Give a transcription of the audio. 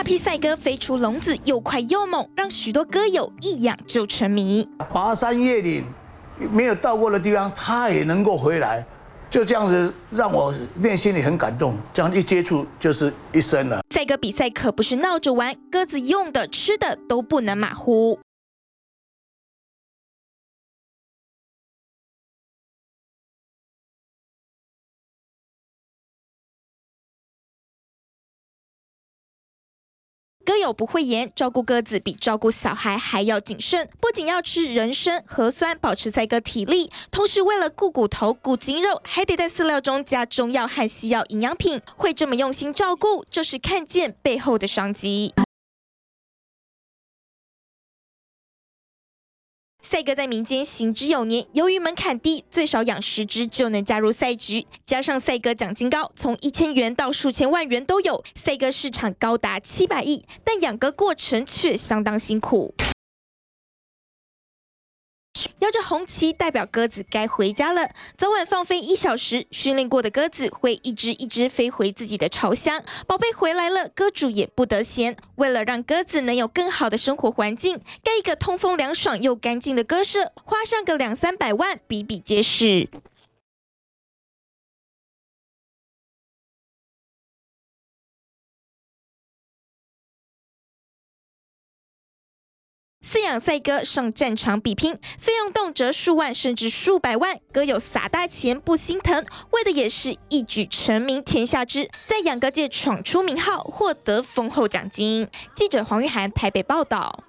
匹赛鸽飞出笼子，又快又猛，让许多鸽友一养就沉迷。 爬山越岭，没有到过的地方，它也能够回来，就这样子让我内心里很感动。这样一接触就是一生了。 赛鸽比赛可不是闹着玩，鸽子用的、吃的都不能马虎。鸽友不会言，照顾鸽子比照顾小孩还要谨慎。不仅要吃人参、核酸，保持赛鸽体力，同时为了顾骨头、顾筋肉，还得在饲料中加中药和西药营养品。会这么用心照顾，就是看见背后的商机。赛鸽在民间行之有年，由于门槛低，最少养10只就能加入赛局。加上赛鸽奖金高，从1000元到数千万元都有，赛鸽市场高达700亿，但养鸽过程却相当辛苦。摇着红旗，代表鸽子该回家了。早晚放飞1小时，训练过的鸽子会一只一只飞回自己的巢箱。宝贝回来了，鸽主也不得闲。为了让鸽子能有更好的生活环境，盖一个通风凉爽又干净的鸽舍，花上个200-300万，比比皆是。饲养赛鸽上战场比拼，费用动辄数万甚至数百万，鸽友撒大钱不心疼，为的也是一举成名天下知，在养鸽界闯出名号，获得丰厚奖金。记者黄玉涵台北报道。